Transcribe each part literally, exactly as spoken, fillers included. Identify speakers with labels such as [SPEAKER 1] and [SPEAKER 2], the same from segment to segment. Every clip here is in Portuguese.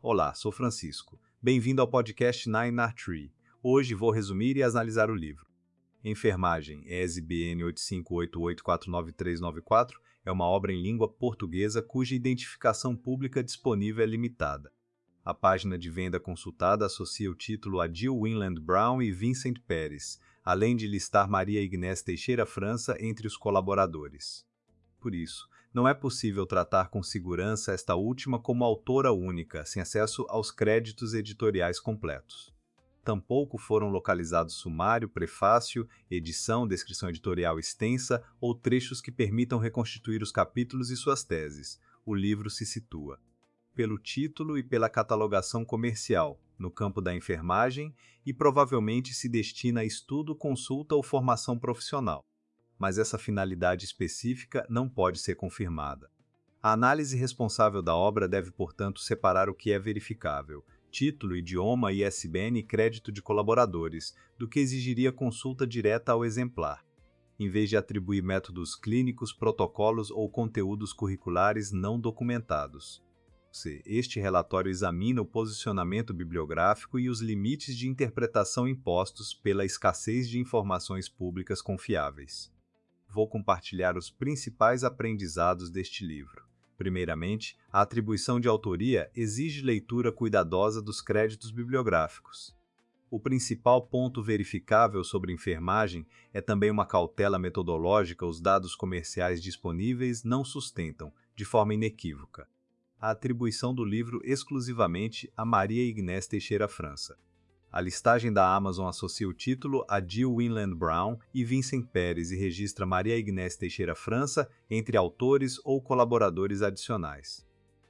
[SPEAKER 1] Olá, sou Francisco. Bem-vindo ao podcast Nine R Tree. Hoje vou resumir e analisar o livro. Enfermagem, E S B N oito cinco oito oito quatro nove três nove quatro, é uma obra em língua portuguesa cuja identificação pública disponível é limitada. A página de venda consultada associa o título a Jill Winland Brown e Vincent Peres, além de listar Maria Ignés Teixeira França entre os colaboradores. Por isso, não é possível tratar com segurança esta última como autora única, sem acesso aos créditos editoriais completos. Tampouco foram localizados sumário, prefácio, edição, descrição editorial extensa ou trechos que permitam reconstituir os capítulos e suas teses. O livro se situa, pelo título e pela catalogação comercial, no campo da enfermagem e provavelmente se destina a estudo, consulta ou formação profissional. Mas essa finalidade específica não pode ser confirmada. A análise responsável da obra deve, portanto, separar o que é verificável, título, idioma, I S B N e crédito de colaboradores, do que exigiria consulta direta ao exemplar, em vez de atribuir métodos clínicos, protocolos ou conteúdos curriculares não documentados. C. Este relatório examina o posicionamento bibliográfico e os limites de interpretação impostos pela escassez de informações públicas confiáveis. Vou compartilhar os principais aprendizados deste livro. Primeiramente, a atribuição de autoria exige leitura cuidadosa dos créditos bibliográficos. O principal ponto verificável sobre enfermagem é também uma cautela metodológica. Os dados comerciais disponíveis não sustentam, de forma inequívoca, a atribuição do livro exclusivamente a Maria Ignés Teixeira França. A listagem da Amazon associa o título a Jill Winland Brown e Vincent Peres e registra Maria Ignés Teixeira França entre autores ou colaboradores adicionais.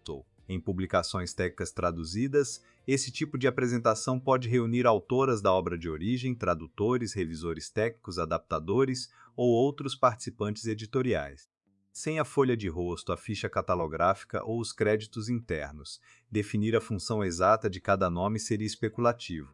[SPEAKER 1] Em publicações técnicas traduzidas, esse tipo de apresentação pode reunir autoras da obra de origem, tradutores, revisores técnicos, adaptadores ou outros participantes editoriais. Sem a folha de rosto, a ficha catalográfica ou os créditos internos, definir a função exata de cada nome seria especulativo.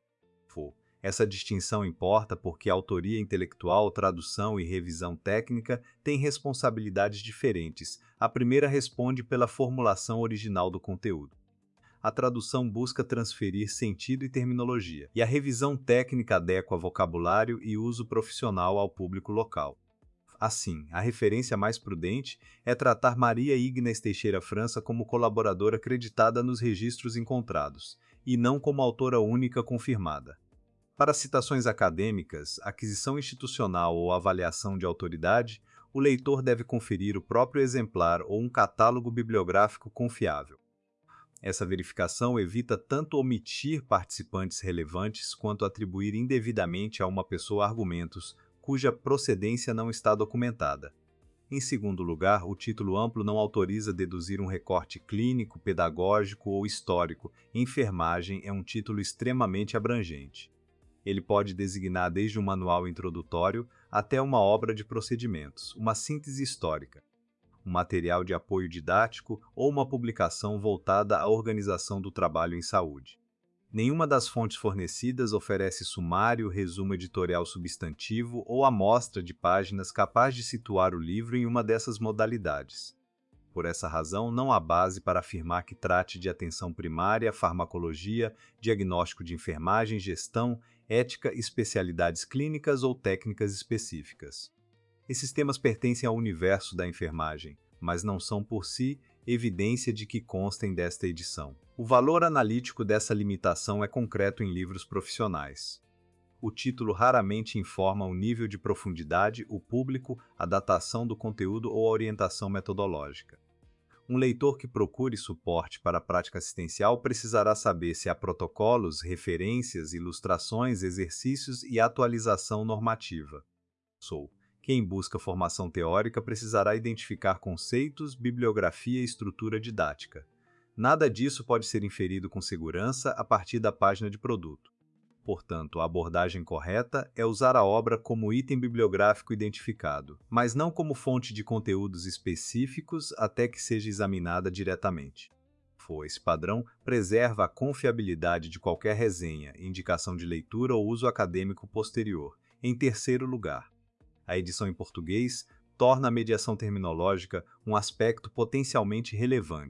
[SPEAKER 1] Essa distinção importa porque a autoria intelectual, tradução e revisão técnica têm responsabilidades diferentes. A primeira responde pela formulação original do conteúdo. A tradução busca transferir sentido e terminologia, e a revisão técnica adequa vocabulário e uso profissional ao público local. Assim, a referência mais prudente é tratar Maria Ignés Teixeira França como colaboradora acreditada nos registros encontrados, e não como autora única confirmada. Para citações acadêmicas, aquisição institucional ou avaliação de autoridade, o leitor deve conferir o próprio exemplar ou um catálogo bibliográfico confiável. Essa verificação evita tanto omitir participantes relevantes quanto atribuir indevidamente a uma pessoa argumentos cuja procedência não está documentada. Em segundo lugar, o título amplo não autoriza deduzir um recorte clínico, pedagógico ou histórico. Enfermagem é um título extremamente abrangente. Ele pode designar desde um manual introdutório até uma obra de procedimentos, uma síntese histórica, um material de apoio didático ou uma publicação voltada à organização do trabalho em saúde. Nenhuma das fontes fornecidas oferece sumário, resumo editorial substantivo ou amostra de páginas capaz de situar o livro em uma dessas modalidades. Por essa razão, não há base para afirmar que trate de atenção primária, farmacologia, diagnóstico de enfermagem, gestão, ética, especialidades clínicas ou técnicas específicas. Esses temas pertencem ao universo da enfermagem, mas não são por si evidência de que constem desta edição. O valor analítico dessa limitação é concreto em livros profissionais. O título raramente informa o nível de profundidade, o público, a datação do conteúdo ou a orientação metodológica. Um leitor que procure suporte para a prática assistencial precisará saber se há protocolos, referências, ilustrações, exercícios e atualização normativa. Sou. Quem busca formação teórica precisará identificar conceitos, bibliografia e estrutura didática. Nada disso pode ser inferido com segurança a partir da página de produto. Portanto, a abordagem correta é usar a obra como item bibliográfico identificado, mas não como fonte de conteúdos específicos até que seja examinada diretamente. Esse padrão preserva a confiabilidade de qualquer resenha, indicação de leitura ou uso acadêmico posterior. Em terceiro lugar, a edição em português torna a mediação terminológica um aspecto potencialmente relevante.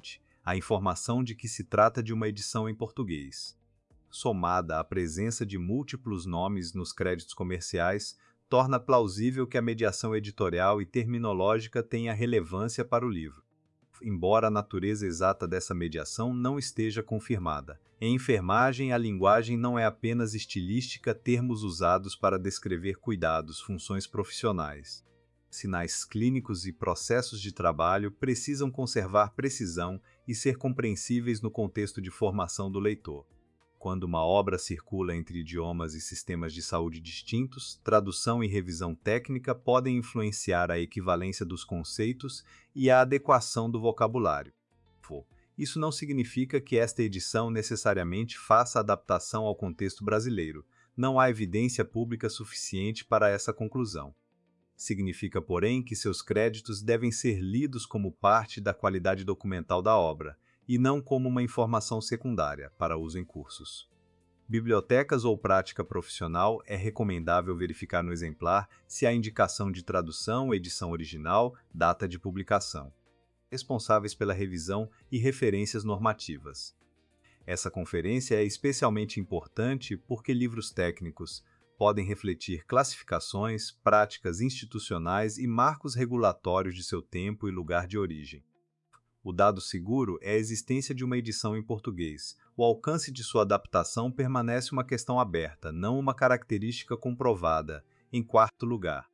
[SPEAKER 1] a informação de que se trata de uma edição em português, somada à presença de múltiplos nomes nos créditos comerciais, torna plausível que a mediação editorial e terminológica tenha relevância para o livro, embora a natureza exata dessa mediação não esteja confirmada. Em enfermagem, a linguagem não é apenas estilística, termos usados para descrever cuidados, funções profissionais. Sinais clínicos e processos de trabalho precisam conservar precisão e ser compreensíveis no contexto de formação do leitor. Quando uma obra circula entre idiomas e sistemas de saúde distintos, tradução e revisão técnica podem influenciar a equivalência dos conceitos e a adequação do vocabulário. Isso não significa que esta edição necessariamente faça adaptação ao contexto brasileiro. Não há evidência pública suficiente para essa conclusão. Significa, porém, que seus créditos devem ser lidos como parte da qualidade documental da obra, e não como uma informação secundária para uso em cursos. Bibliotecas ou prática profissional, é recomendável verificar no exemplar se há indicação de tradução, edição original, data de publicação, responsáveis pela revisão e referências normativas. Essa conferência é especialmente importante porque livros técnicos podem refletir classificações, práticas institucionais e marcos regulatórios de seu tempo e lugar de origem. O dado seguro é a existência de uma edição em português. O alcance de sua adaptação permanece uma questão aberta, não uma característica comprovada. Em quarto lugar,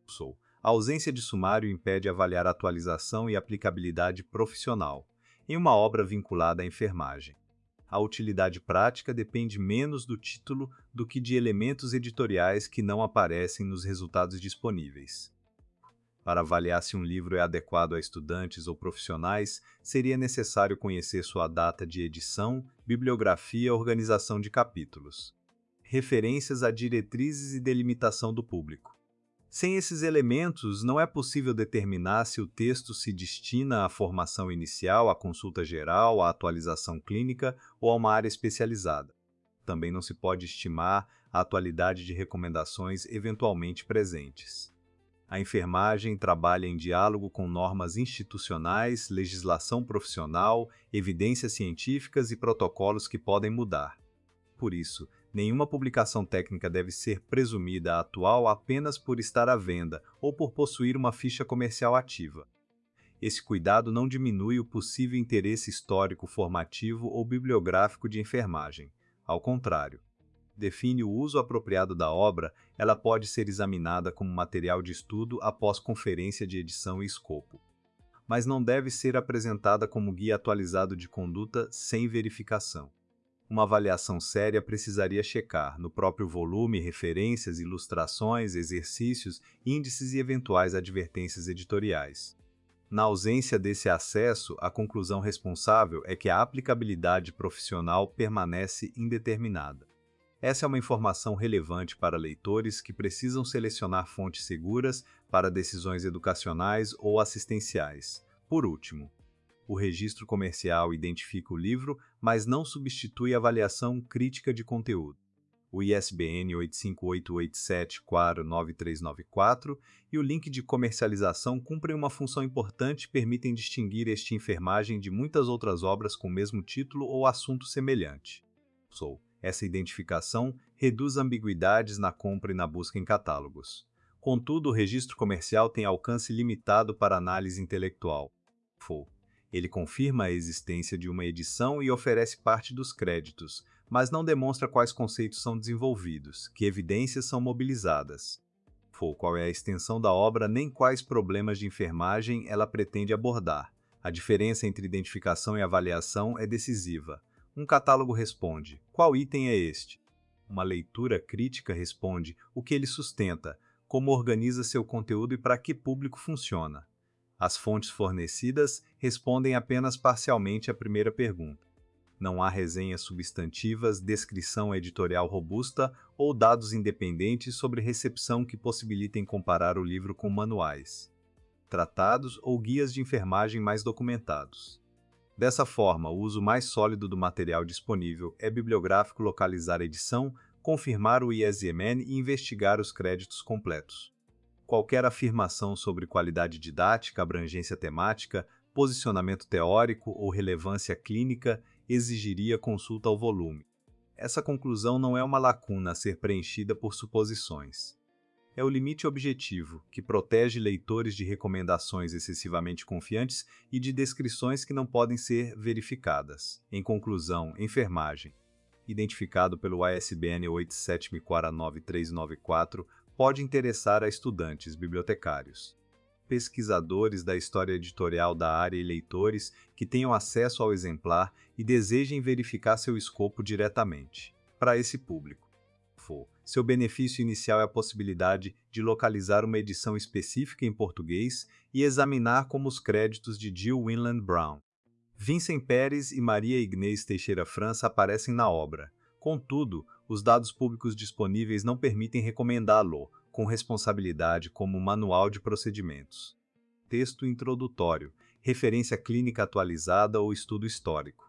[SPEAKER 1] a ausência de sumário impede avaliar a atualização e aplicabilidade profissional em uma obra vinculada à enfermagem. A utilidade prática depende menos do título do que de elementos editoriais que não aparecem nos resultados disponíveis. Para avaliar se um livro é adequado a estudantes ou profissionais, seria necessário conhecer sua data de edição, bibliografia e organização de capítulos, referências a diretrizes e delimitação do público. Sem esses elementos, não é possível determinar se o texto se destina à formação inicial, à consulta geral, à atualização clínica ou a uma área especializada. Também não se pode estimar a atualidade de recomendações eventualmente presentes. A enfermagem trabalha em diálogo com normas institucionais, legislação profissional, evidências científicas e protocolos que podem mudar. Por isso, nenhuma publicação técnica deve ser presumida atual apenas por estar à venda ou por possuir uma ficha comercial ativa. Esse cuidado não diminui o possível interesse histórico, formativo ou bibliográfico de enfermagem. Ao contrário, define o uso apropriado da obra, ela pode ser examinada como material de estudo após conferência de edição e escopo, mas não deve ser apresentada como guia atualizado de conduta sem verificação. Uma avaliação séria precisaria checar, no próprio volume, referências, ilustrações, exercícios, índices e eventuais advertências editoriais. Na ausência desse acesso, a conclusão responsável é que a aplicabilidade profissional permanece indeterminada. Essa é uma informação relevante para leitores que precisam selecionar fontes seguras para decisões educacionais ou assistenciais. Por último, o registro comercial identifica o livro, mas não substitui a avaliação crítica de conteúdo. O I S B N oito cinco oito oito sete quatro nove três nove quatro e o link de comercialização cumprem uma função importante e permitem distinguir este enfermagem de muitas outras obras com o mesmo título ou assunto semelhante. Sou. Essa identificação reduz ambiguidades na compra e na busca em catálogos. Contudo, o registro comercial tem alcance limitado para análise intelectual. Ele confirma a existência de uma edição e oferece parte dos créditos, mas não demonstra quais conceitos são desenvolvidos, que evidências são mobilizadas, qual é a extensão da obra nem quais problemas de enfermagem ela pretende abordar. A diferença entre identificação e avaliação é decisiva. Um catálogo responde: qual item é este? Uma leitura crítica responde: o que ele sustenta, como organiza seu conteúdo e para que público funciona. As fontes fornecidas respondem apenas parcialmente à primeira pergunta. Não há resenhas substantivas, descrição editorial robusta ou dados independentes sobre recepção que possibilitem comparar o livro com manuais, tratados ou guias de enfermagem mais documentados. Dessa forma, o uso mais sólido do material disponível é bibliográfico localizar a edição, confirmar o I S B N e investigar os créditos completos. Qualquer afirmação sobre qualidade didática, abrangência temática, posicionamento teórico ou relevância clínica exigiria consulta ao volume. Essa conclusão não é uma lacuna a ser preenchida por suposições. É o limite objetivo, que protege leitores de recomendações excessivamente confiantes e de descrições que não podem ser verificadas. Em conclusão, enfermagem, identificado pelo I S B N oito sete quatro nove três nove quatro, pode interessar a estudantes, bibliotecários, pesquisadores da história editorial da área e leitores que tenham acesso ao exemplar e desejem verificar seu escopo diretamente. Para esse público, seu benefício inicial é a possibilidade de localizar uma edição específica em português e examinar como os créditos de Jill Winland Brown, Vincent Pérez e Maria Ignez Teixeira França aparecem na obra. Contudo, os dados públicos disponíveis não permitem recomendá-lo com responsabilidade como manual de procedimentos. Texto introdutório, referência clínica atualizada ou estudo histórico.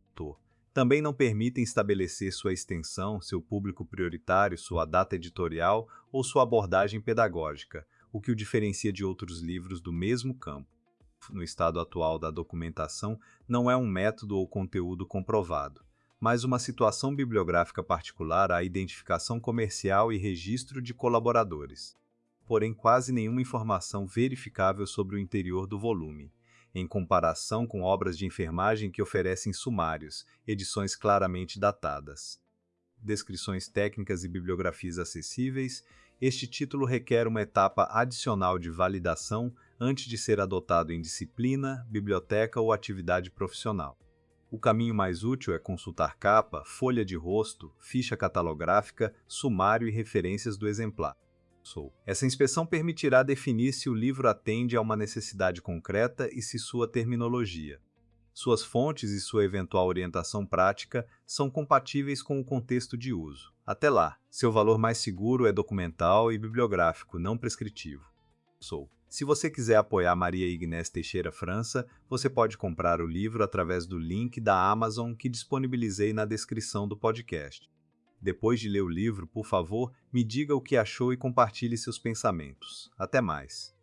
[SPEAKER 1] Também não permitem estabelecer sua extensão, seu público prioritário, sua data editorial ou sua abordagem pedagógica, o que o diferencia de outros livros do mesmo campo. No estado atual da documentação, não é um método ou conteúdo comprovado, mas uma situação bibliográfica particular à identificação comercial e registro de colaboradores. Porém, quase nenhuma informação verificável sobre o interior do volume, em comparação com obras de enfermagem que oferecem sumários, edições claramente datadas, descrições técnicas e bibliografias acessíveis. Este título requer uma etapa adicional de validação antes de ser adotado em disciplina, biblioteca ou atividade profissional. O caminho mais útil é consultar capa, folha de rosto, ficha catalográfica, sumário e referências do exemplar. Essa inspeção permitirá definir se o livro atende a uma necessidade concreta e se sua terminologia, suas fontes e sua eventual orientação prática são compatíveis com o contexto de uso. Até lá, seu valor mais seguro é documental e bibliográfico, não prescritivo. Se você quiser apoiar Maria Ignez Teixeira França, você pode comprar o livro através do link da Amazon que disponibilizei na descrição do podcast. Depois de ler o livro, por favor, me diga o que achou e compartilhe seus pensamentos. Até mais!